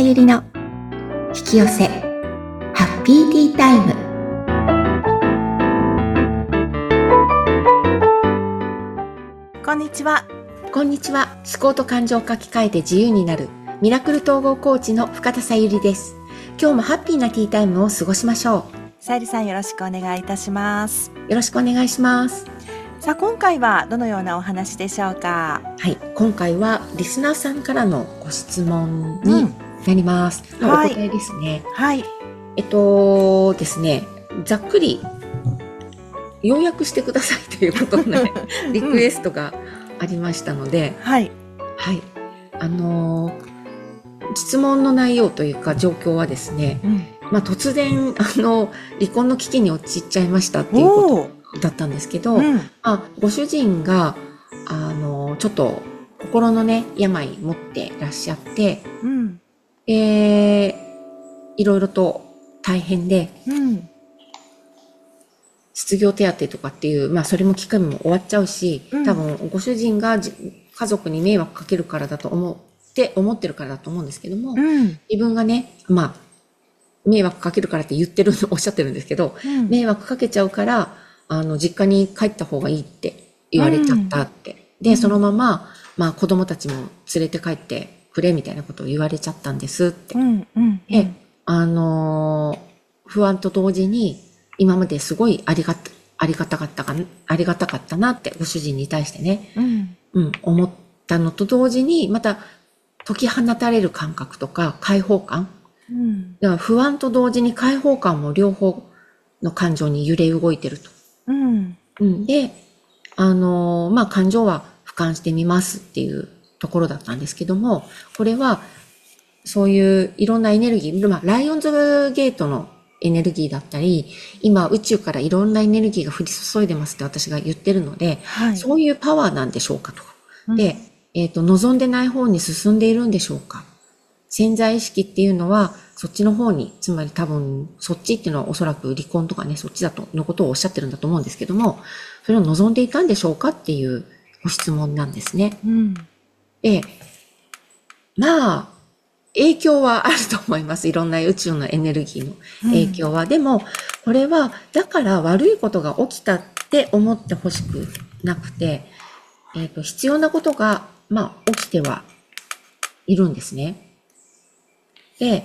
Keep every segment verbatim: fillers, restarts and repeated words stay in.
ゆりの引き寄せハッピーティータイム。 こんにちは。 こんにちは。思考と感情を書き換えて自由になるミラクル統合コーチの深田さゆりです。今日もハッピーなティータイムを過ごしましょう。さゆりさん、よろしくお願いいたします。 よろしくお願いします。 さあ、今回はどのようなお話でしょうか？ はい、今回はリスナーさんからのご質問になります。うん、お答えですね。 はい。 えっとですね、ざっくり要約してくださいということの、ね、リクエストがありましたので、 はい。 はい。あのー、質問の内容というか状況はですね、うん、まあ突然、あの、離婚の危機に陥っちゃいましたっていうことだったんですけど、うん、あご主人が、あの、ちょっと心のね、病持ってらっしゃって、うん、で、いろいろと大変で、うん、失業手当とかっていう、まあそれも期間も終わっちゃうし、うん、多分ご主人が家族に迷惑かけるからだと思って思ってるからだと思うんですけども、うん、自分がね、まあ迷惑かけるからって言ってるおっしゃってるんですけど、うん、迷惑かけちゃうからあの実家に帰った方がいいって言われちゃったって、うん、でそのまままあ子供たちも連れて帰ってくれみたいなことを言われちゃったんですって、うんうん、であのー、不安と同時に今まですごいありがたありがたかったかありがたかったなってご主人に対してね、うんうん、思ったのと同時にまた解き放たれる感覚とか解放感、うん、だから不安と同時に解放感も両方の感情に揺れ動いてると、うんうん、であのー、まあ感情は俯瞰してみますっていうところだったんですけども、これはそういういろんなエネルギー、まあライオンズゲートのエネルギーだったり、今宇宙からいろんなエネルギーが降り注いでますって私が言ってるので、はい、そういうパワーなんでしょうかと。うん、で、えっと、望んでない方に進んでいるんでしょうか。潜在意識っていうのは、そっちの方に、つまり多分、そっちっていうのはおそらく離婚とかね、そっちだと、のことをおっしゃってるんだと思うんですけども、それを望んでいたんでしょうかっていうご質問なんですね。うん、で、まあ、影響はあると思います。いろんな宇宙のエネルギーの影響は。うん、でも、これは、だから悪いことが起きたって思ってほしくなくて、えっと、必要なことが、まあ、起きてはいるんですね。で、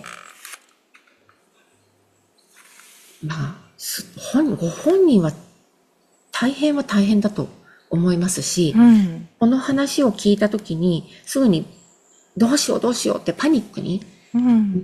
まあ、本、ご本人は大変は大変だと思いますし、うん、この話を聞いたときに、すぐにどうしようどうしようってパニックに、うん、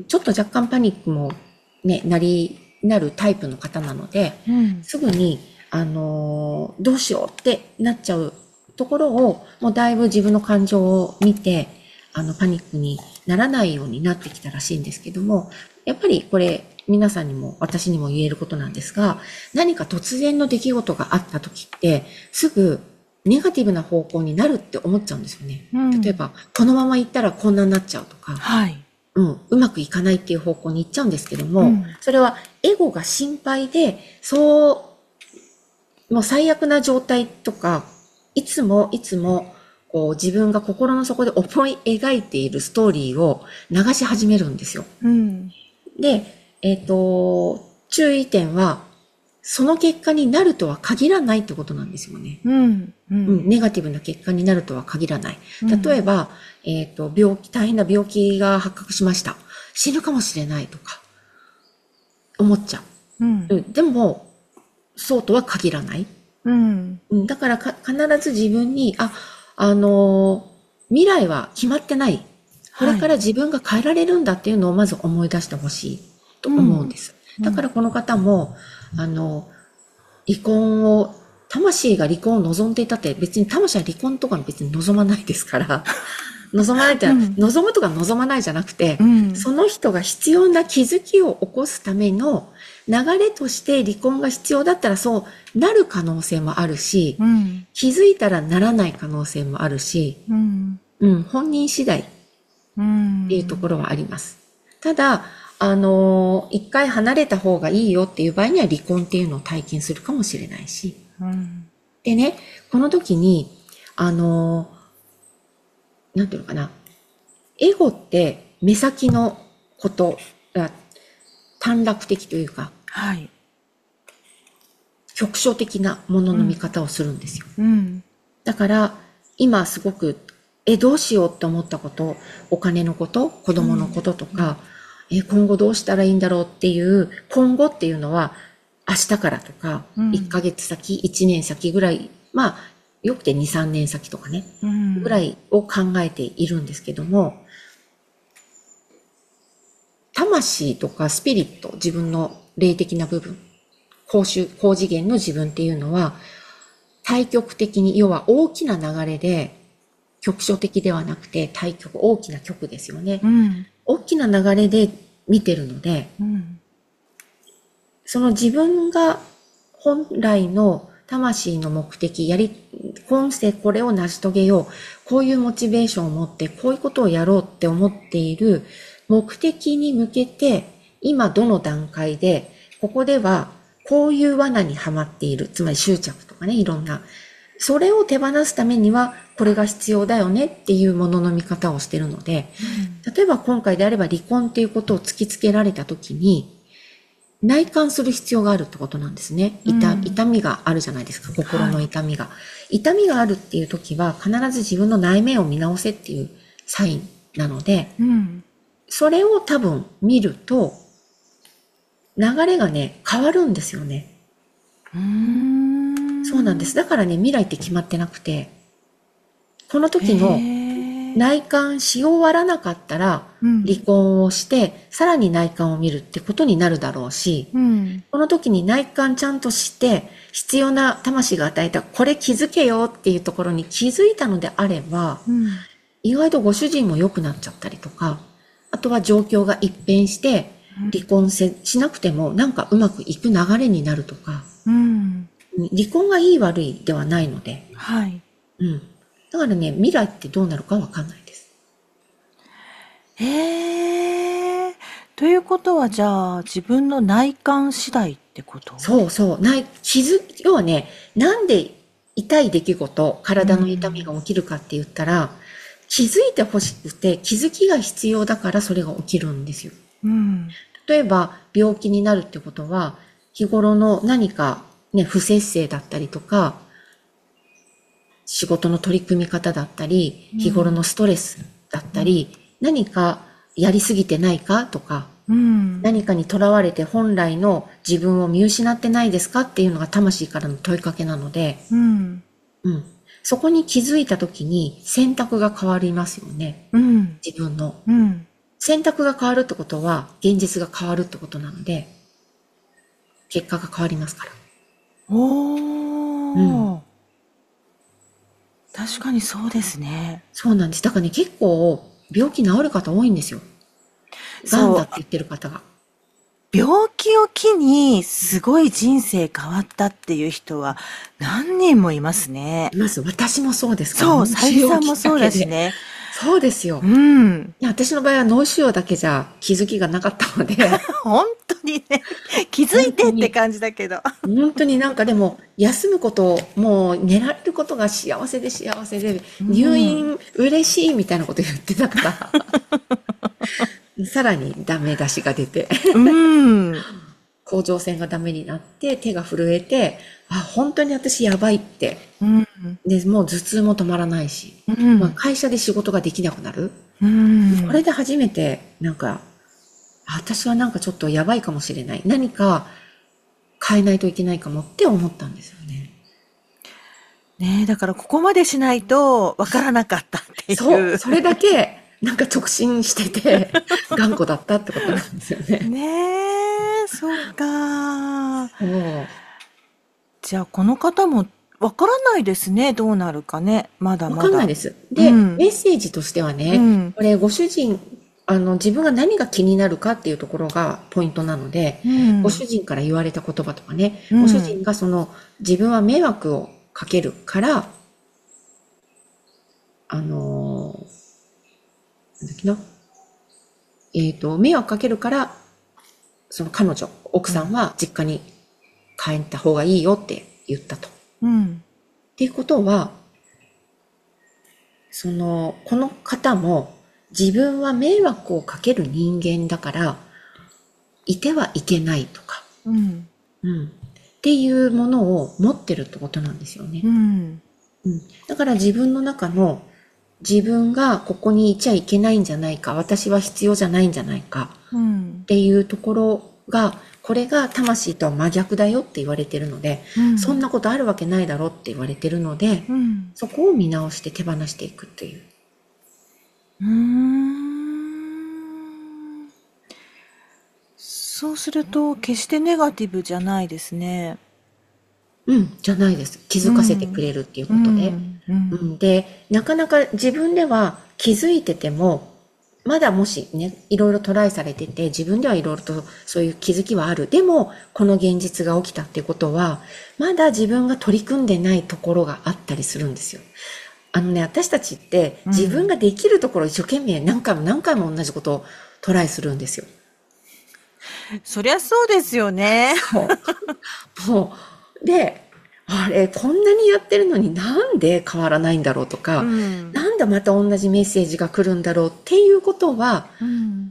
ちょっと若干パニックもね、なり、なるタイプの方なので、うん、すぐに、あのー、どうしようってなっちゃうところを、もうだいぶ自分の感情を見て、あの、パニックにならないようになってきたらしいんですけども、やっぱりこれ、皆さんにも私にも言えることなんですが、何か突然の出来事があった時って、すぐ、ネガティブな方向になるって思っちゃうんですよね。うん、例えば、このまま行ったらこんなになっちゃうとか、はい、うん、うまくいかないっていう方向に行っちゃうんですけども、うん、それはエゴが心配で、そう、もう最悪な状態とか、いつもいつもこう自分が心の底で思い描いているストーリーを流し始めるんですよ。うん、で、えっと、注意点は、その結果になるとは限らないってことなんですよね。うんうん、ネガティブな結果になるとは限らない。例えば、うん、えっと、病気、大変な病気が発覚しました。死ぬかもしれないとか、思っちゃう。うん、でも、そうとは限らない。うん、だからか必ず自分に、あ、あのー、未来は決まってない。これから自分が変えられるんだっていうのをまず思い出してほしいと思うんです。うん、だからこの方も、あの、離婚を、魂が離婚を望んでいたって別に魂は離婚とか別に望まないですから、望まないって、うん、望むとか望まないじゃなくて、うん、その人が必要な気づきを起こすための流れとして離婚が必要だったらそうなる可能性もあるし、うん、気づいたらならない可能性もあるし、うんうん、本人次第っていうところはあります。ただ、あの、一回離れた方がいいよっていう場合には離婚っていうのを体験するかもしれないし。うん、でね、この時に、あの、なんていうのかな。エゴって目先のこと、短絡的というか、 はい。 局所的なものの見方をするんですよ。 うん。 だから、今すごく、え、どうしようって思ったこと、お金のこと、子供のこととか、うん、え、今後どうしたらいいんだろうっていう、今後っていうのは、明日からとか、うん、いっかげつ先、いちねん先ぐらい、まあ、よくてに、さんねん先とかね、うん、ぐらいを考えているんですけども、魂とかスピリット、自分の霊的な部分、高周、高次元の自分っていうのは、対極的に、要は大きな流れで、局所的ではなくて対極、大きな極ですよね。うん、大きな流れで見てるので、うん、その自分が本来の魂の目的、やり、今世これを成し遂げよう、こういうモチベーションを持って、こういうことをやろうって思っている目的に向けて、今どの段階で、ここではこういう罠にはまっている、つまり執着とかね、いろんな。それを手放すためには、これが必要だよねっていうものの見方をしているので、うん、例えば今回であれば離婚っていうことを突きつけられたときに、内観する必要があるってことなんですね。痛、うん、痛みがあるじゃないですか、心の痛みが、はい。痛みがあるっていうときは、必ず自分の内面を見直せっていうサインなので、うん、それを多分見ると、流れがね、変わるんですよね。うーん、そうなんです。だからね、未来って決まってなくて、この時の内観し終わらなかったら、離婚をして、うん、さらに内観を見るってことになるだろうし、うん、この時に内観ちゃんとして、必要な魂が与えた、これ気づけよっていうところに気づいたのであれば、うん、意外とご主人も良くなっちゃったりとか、あとは状況が一変して、離婚せしなくてもなんかうまくいく流れになるとか、うん、離婚がいい悪いではないので、はい。うん。だからね、未来ってどうなるかわかんないです。 へえ。ということは、じゃあ、自分の内観次第ってこと？ そうそう。内、気づ、要はね、なんで痛い出来事、体の痛みが起きるかって言ったら、うん、気づいてほしくて、気づきが必要だからそれが起きるんですよ。うん、例えば、病気になるってことは、日頃の何かね、不節制だったりとか、仕事の取り組み方だったり、日頃のストレスだったり、うん、何かやりすぎてないかとか、うん、何かにとらわれて本来の自分を見失ってないですかっていうのが魂からの問いかけなので、うんうん、そこに気づいたときに選択が変わりますよね。うん、自分の、うん。選択が変わるってことは現実が変わるってことなので、結果が変わりますから。 おー。うん、確かにそうですね。 そうなんです。だからね、結構病気治る方多いんですよ。がんだって言ってる方が。 病気を機にすごい人生変わったっていう人は何人もいますね。 います。私もそうですから。そう、さゆさんもそうだしね。 そうですよ。うん。いや、私の場合は脳腫瘍だけじゃ気づきがなかったので。 本当にね、気づいてって感じだけど。 本当に、本当になんかでも、休むこと、もう寝られることが幸せで幸せで、入院嬉しいみたいなこと言ってたから。さらにダメ出しが出て。うん。甲状腺がダメになって、手が震えて、あ、本当に私やばいって。うん、で、もう頭痛も止まらないし、うんまあ、会社で仕事ができなくなる。うん、これで初めて、なんか、私はなんかちょっとやばいかもしれない。何か変えないといけないかもって思ったんですよね。 ねえ、だからここまでしないとわからなかったっていう。 そう、それだけ、なんか直進してて、頑固だったってことなんですよね。 ねえ、そっか。そう。じゃあこの方もわからないですね。どうなるかね。まだまだ。 わかんないです。で、うん、メッセージとしてはね、うん、これご主人、あの、自分が何が気になるかっていうところがポイントなので、うん、ご主人から言われた言葉とかね、ご主人がその、自分は迷惑をかけるから、あのー、なんだっけな。えっと、迷惑かけるから、その彼女、奥さんは実家に帰った方がいいよって言ったと。うん。っていうことは、その、この方も自分は迷惑をかける人間だから、いてはいけないとか、 うん。 うん、っていうものを持ってるってことなんですよね。 うん。 うん、だから自分の中の自分がここにいちゃいけないんじゃないか、私は必要じゃないんじゃないかうん。 っていうところが、これが魂とは真逆だよって言われてるので、 うん。 そんなことあるわけないだろって言われてるので、 うん。 そこを見直して手放していくっていう。 うーん。そうすると、決してネガティブじゃないですね。 うん、じゃないです。気づかせてくれるっていうことで。 うん。うん。 うん、で、なかなか自分では気づいてても、まだもしね、いろいろトライされてて、自分ではいろいろとそういう気づきはある。でも、この現実が起きたってことは、まだ自分が取り組んでないところがあったりするんですよ。あのね、私たちって自分ができるところを一生懸命何回も何回も同じことをトライするんですよ。 そりゃそうですよね。 そう。もう、で、あれ、こんなにやってるのになんで変わらないんだろうとか、 うん。 なんでまた同じメッセージが来るんだろうっていうことは、 うん。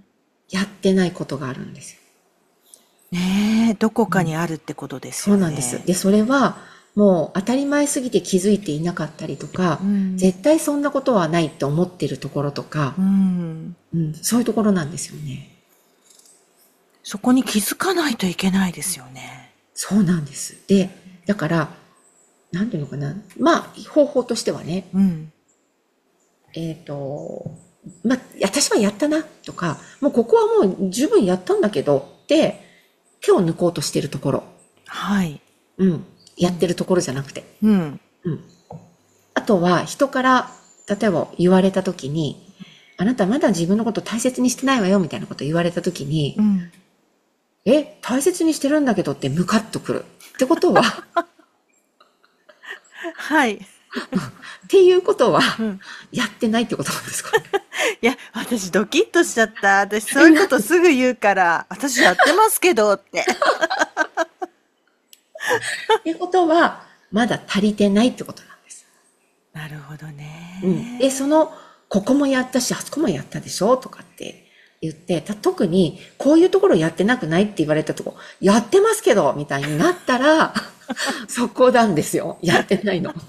やってないことがあるんですよ。 ねえ、どこかにあるってことですよね。 そうなんです。で、それは、もう当たり前すぎて気づいていなかったりとか、 うん。 絶対そんなことはないって思ってるところとか、 うん。 うん、そういうところなんですよね。 そこに気づかないといけないですよね。 そうなんです。で、だから、なんていうのかな。まあ、方法としてはね、 うん。 えっと、まあ、私はやったなとか、もうここはもう十分やったんだけどって手を抜こうとしてるところ。 はい。 うん。やってるところじゃなくて。 うん。 うん。あとは人から例えば言われたときに、あなたまだ自分のこと大切にしてないわよみたいなこと言われたときに、 うん。 え、大切にしてるんだけどってムカッとくる。ってことは、 はい。 っていうことは、 うん。 やってないってことなんですかね。 いや、私ドキッとしちゃった。私そういうことすぐ言うから、私やってますけどって。 っていうことは、まだ足りてないってことなんです。 なるほどね。 うん。で、その、ここもやったし、あそこもやったでしょとかって言って、た特に、こういうところやってなくないって言われたとこ、やってますけどみたいになったら、そこなんですよ。やってないの。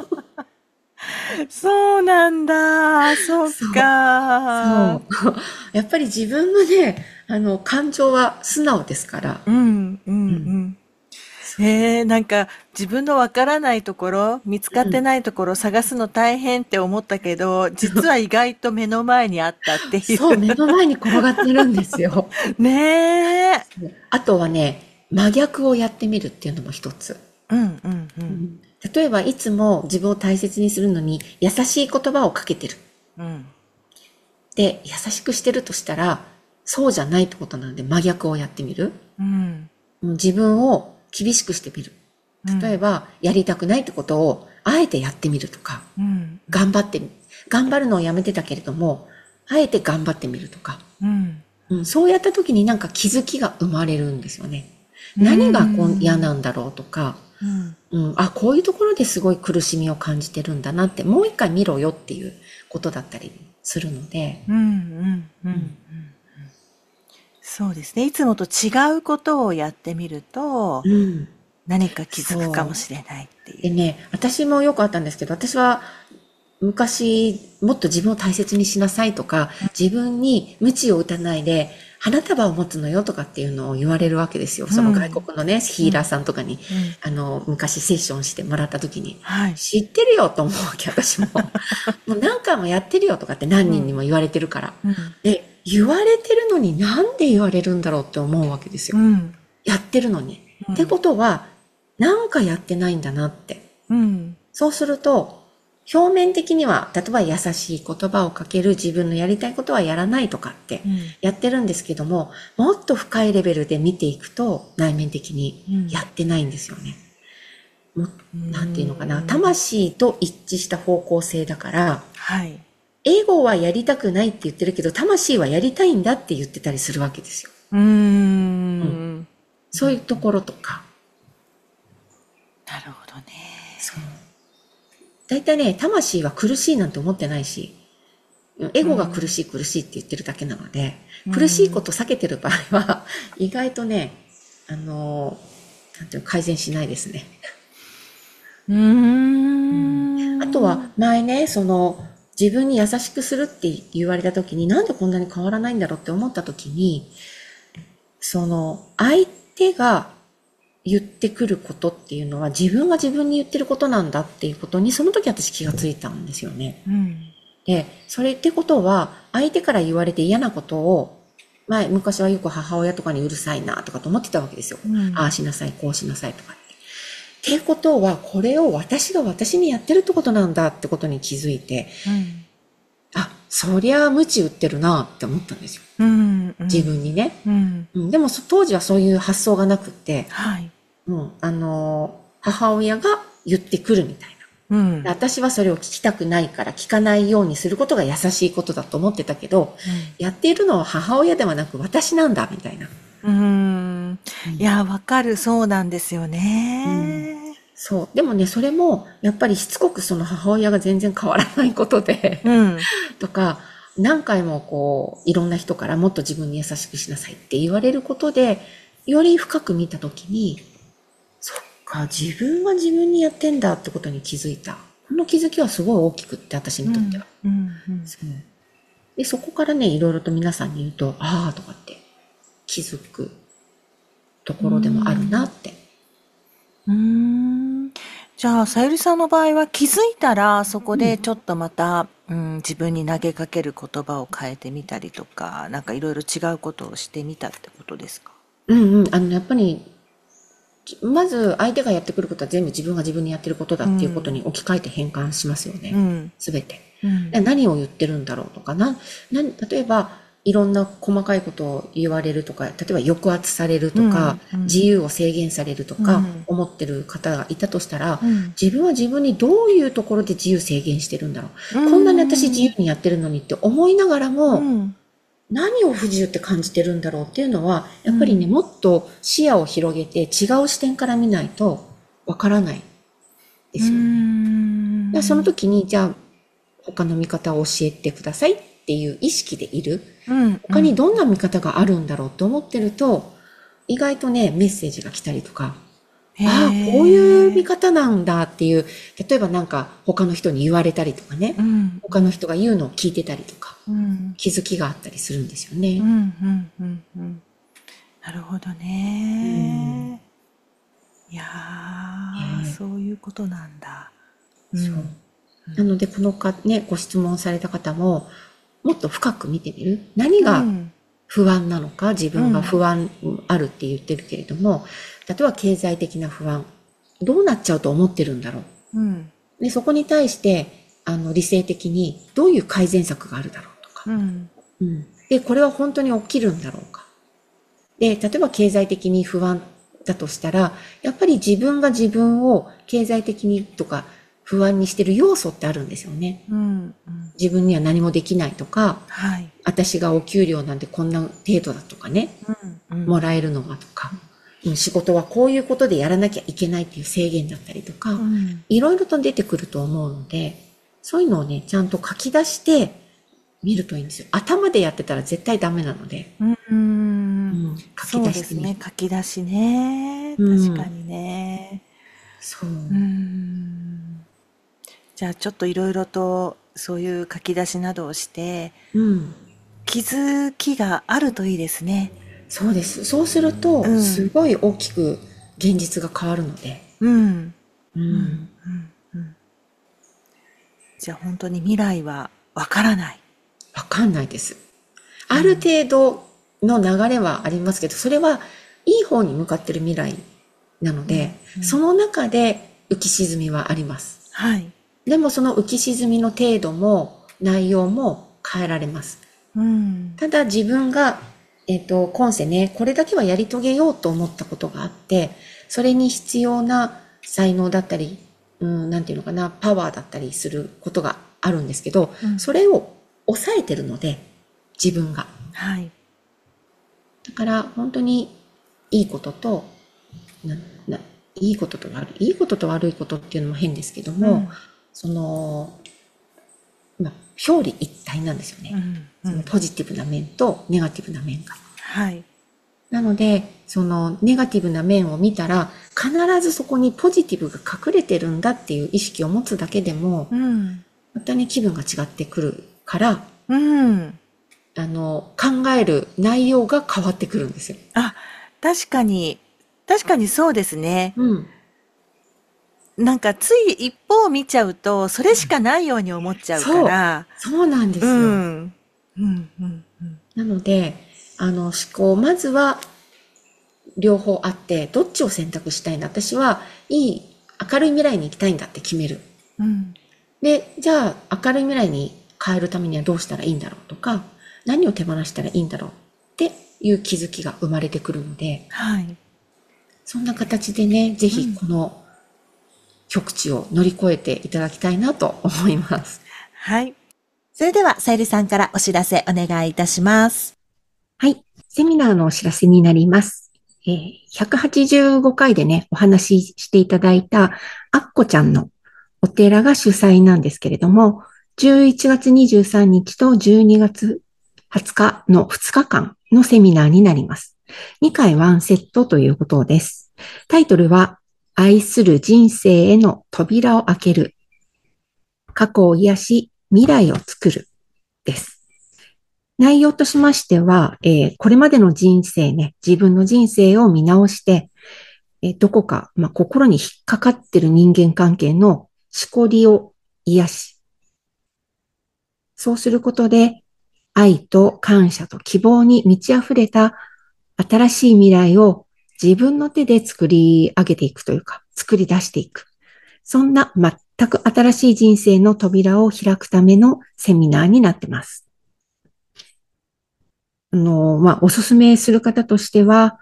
そうなんだ。そっそう。 か。 そう。やっぱり自分のね、あの、感情は素直ですから。 うん、うん、ううん。 ん。えー、なんか自分のわからないところ、見つかってうん。 ないところ探すの大変って思ったけど、実は意外と目の前にあったっていう。 そう、目の前に転がってるんですよ。 ねえ。 あとはね、真逆をやってみるっていうのも一つ。 うん、うん、うん。 うん、例えば、いつも自分を大切にするのに優しい言葉をかけてる。 うん、 で、優しくしてるとしたら、そうじゃないってことなので真逆をやってみる。 うん、 うん、自分を厳しくしてみる。 うん、 例えば、やりたくないってことをあえてやってみるとか、 うん、 頑張ってみ、頑張るのをやめてたけれども、あえて頑張ってみるとか、 うん、 うん、そうやった時になんか気づきが生まれるんですよね。 う何がこん嫌ん、 なんだろうとか、 うん、 うん、あ、こういうところですごい苦しみを感じてるんだなって、もう一回見ろよっていうことだったりするので、 うん、うん、うん。そうですね。いつもと違うことをやってみると、 うん、 何か気づくかもそう。 しれないっていう。 でね、私もよくあったんですけど、私は昔もっと自分を大切にしなさいとか、自分に鞭を打たないで花束を持つのよとかっていうのを言われるわけですよ。その外うん、 国のね、ヒーラーさんとかに、 うん。 あの、昔セッションしてもらった時に、 はい。 知ってるよと思うわけ、私も。もう何回もやってるよとかって何うん、 人にも言われてるから。 うん、 で、言われてるのになんで言われるんだろうって思うわけですよ。 うん、 やってるのに。ってうん、 ことは、なんかやってないんだなって。 うん、 そうすると、表面的には、例えば優しい言葉をかける、自分のやりたいことはやらないとかってうん、 やってるんですけども、もっと深いレベルで見ていくと内面的にうん。 やってないんですよね。もうなんていうのかな。 ん。 魂と一致した方向性だから、 はい。 エゴはやりたくないって言ってるけど、魂はやりたいんだって言ってたりするわけですよ。 うーうん。 ん。 そういうところとか。 なるほどね。 そう。大体ね、魂は苦しいなんて思ってないし、 エゴが苦しい苦しいって言ってるだけなので、苦しいこと避けてる場合は、意外とね、あの、なんていうの、改善しないですね。 うーん。 あとは、前ね、その、自分に優しくするって言われた時に、なんでこんなに変わらないんだろうって思った時に、その、相手が言ってくることっていうのは、自分が自分に言ってることなんだっていうことに、その時私気がついたんですよね。 うん。 で、それってことは、相手から言われて嫌なことを、前、昔はよく母親とかにうるさいなとかと思ってたわけですよ。 うん。 ああしなさい、こうしなさいとかって。っていうことは、これを私が私にやってるってことなんだってことに気づいて、 うん。 あ、そりゃ鞭打ってるなって思ったんですよ。 うん。 自分にね。 うん。 うん、でも当時はそういう発想がなくって、 はい。 うん、あの、母親が言ってくるみたいな。 うん。 私はそれを聞きたくないから聞かないようにすることが優しいことだと思ってたけど、 うん、 やっているのは母親ではなく私なんだみたいな。 うーん。いや、わかる。そうなんですようん、 ね。 そう。でもね、それも、やっぱりしつこくその母親が全然変わらないことで、 うん。 とか、何回もこう、いろんな人からもっと自分に優しくしなさいって言われることで、より深く見たときに、そっか、自分が自分にやってんだってことに気づいた。この気づきはすごい大きくって、私にとっては。 うん。うん。うん。 そうで、そこからね、いろいろと皆さんに言うと、ああとかって気づくところでもあるなって。 うーん。じゃあ、さゆりさんの場合は気づいたら、そこでちょっとまた、うん、自分に投げかける言葉を変えてみたりとか、なんかいろいろ違うことをしてみたってことですか？ うんうん。あの、やっぱり、まず相手がやってくることは全部自分が自分にやってることだっていうことに置き換えて変換しますよね。 うん。 すべて。 うん。 何を言ってるんだろうとか、な、な、例えば、いろんな細かいことを言われるとか、例えば抑圧されるとか、 うんうん、 自由を制限されるとか、 うん、 思ってる方がいたとしたら、 うん、 自分は自分にどういうところで自由制限してるんだろう。 うん、 こんなに私自由にやってるのにって思いながらも、 うん、 何を不自由って感じてるんだろうっていうのは、やっぱりね、もっと視野を広げて違う視点から見ないとわからないですよね。その時に、じゃあ、他の見方を教えてくださいっていう意識でいる。 うん、 他にどんな見方があるんだろうと思ってると、意外とね、メッセージが来たりとか、ああ、こういう見方なんだっていう、例えばなんか他の人に言われたりとかね、うん、他の人が言うのを聞いてたりとか、うん、気づきがあったりするんですよね。 うんうんうんうん、なるほどね。うん、いやー、えー、そういうことなんだ。 うん、そう。なので、このか、ね、ご質問された方も、もっと深く見てみる。何が不安なのか、自分が不安あるって言ってるけれども、例えば経済的な不安、どうなっちゃうと思ってるんだろう。うん、でそこに対して、あの、理性的にどういう改善策があるだろうとか、うんうん。で、これは本当に起きるんだろうか。で、例えば経済的に不安だとしたら、やっぱり自分が自分を経済的にとか、不安にしてる要素ってあるんですよね。うんうん、自分には何もできないとか、はい、私がお給料なんてこんな程度だとかね、うんうん、もらえるのはとか、うん、仕事はこういうことでやらなきゃいけないっていう制限だったりとか、うん、いろいろと出てくると思うので、そういうのをね、ちゃんと書き出して見るといいんですよ。頭でやってたら絶対ダメなので。うんうん、 書き出してみる。そうですね、書き出しね。確かにね。そう。うんじゃあちょっといろいろとそういう書き出しなどをして、うん、気づきがあるといいですね。 そうです。そうすると、うん、すごい大きく現実が変わるので。うん。うん。うん。 うん。じゃあ本当に未来はわからない。 わかんないです。ある程度の流れはありますけど、それはいい方に向かってる未来なので、うんうん、その中で浮き沈みはあります。はい。でもその浮き沈みの程度も内容も変えられます。うん、ただ自分が、えっと、今世ね、これだけはやり遂げようと思ったことがあって、それに必要な才能だったり、うん、なんていうのかな、パワーだったりすることがあるんですけど、うん、それを抑えてるので、自分が。はい。だから本当にいいことと、なないいことと悪い、いいことと悪いことっていうのも変ですけども、うんその、 まあ、表裏一体なんですよね。 うんうん、 そのポジティブな面とネガティブな面が。 はい。 なので、そのネガティブな面を見たら、必ずそこにポジティブが隠れてるんだっていう意識を持つだけでも、うん、またね、気分が違ってくるから、うん、あの、考える内容が変わってくるんですよ。 あ、確かに、確かにそうですね。うん。なんかつい一方を見ちゃうと、それしかないように思っちゃうから。 そう、そうなんですよ。うん。うんうんうんうん、 なので、あの思考、まずは両方あって、どっちを選択したいんだ。私はいい、明るい未来に行きたいんだって決める。うん、で、じゃあ明るい未来に変えるためにはどうしたらいいんだろうとか、何を手放したらいいんだろうっていう気づきが生まれてくるので、はい、そんな形でね、ぜひこの極地を乗り越えていただきたいなと思います。 はい。それでは、さゆりさんからお知らせお願いいたします。 はい。セミナーのお知らせになります。えー、ひゃくはちじゅうごかいでね、お話ししていただいたアッコちゃんのお寺が主催なんですけれども、じゅういちがつにじゅうさんにちとじゅうにがつはつかのふつかかんのセミナーになります。にかいワンセットということです。タイトルは、愛する人生への扉を開ける。過去を癒し、未来を作る。です。内容としましては、えー、これまでの人生ね、自分の人生を見直して、えー、どこか、まあ、心に引っかかってる人間関係のしこりを癒し、そうすることで、愛と感謝と希望に満ち溢れた新しい未来を自分の手で作り上げていくというか、作り出していく。そんな全く新しい人生の扉を開くためのセミナーになっています。あの、まあ、おすすめする方としては、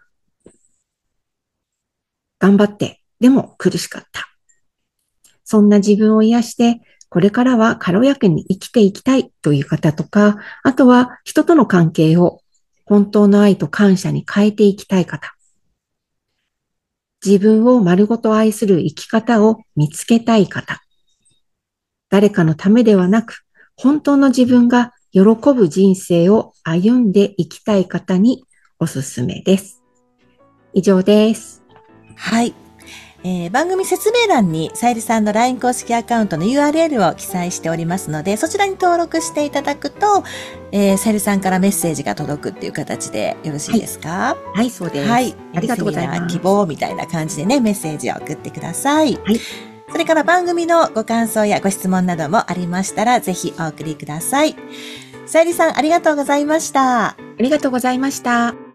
頑張って、でも苦しかった。そんな自分を癒して、これからは軽やかに生きていきたいという方とか、あとは人との関係を本当の愛と感謝に変えていきたい方。自分を丸ごと愛する生き方を見つけたい方。誰かのためではなく、本当の自分が喜ぶ人生を歩んでいきたい方におすすめです。以上です。 はい。えー、番組説明欄にさゆりさんの ライン 公式アカウントの ユーアールエル を記載しておりますので、そちらに登録していただくと、えー、さゆりさんからメッセージが届くっていう形でよろしいですか？ はい、はい、そうです。 はい。ありがとうございます。希望みたいな感じでね、メッセージを送ってください。はい。それから番組のご感想やご質問などもありましたら、ぜひお送りください。さゆりさん、ありがとうございました。 ありがとうございました。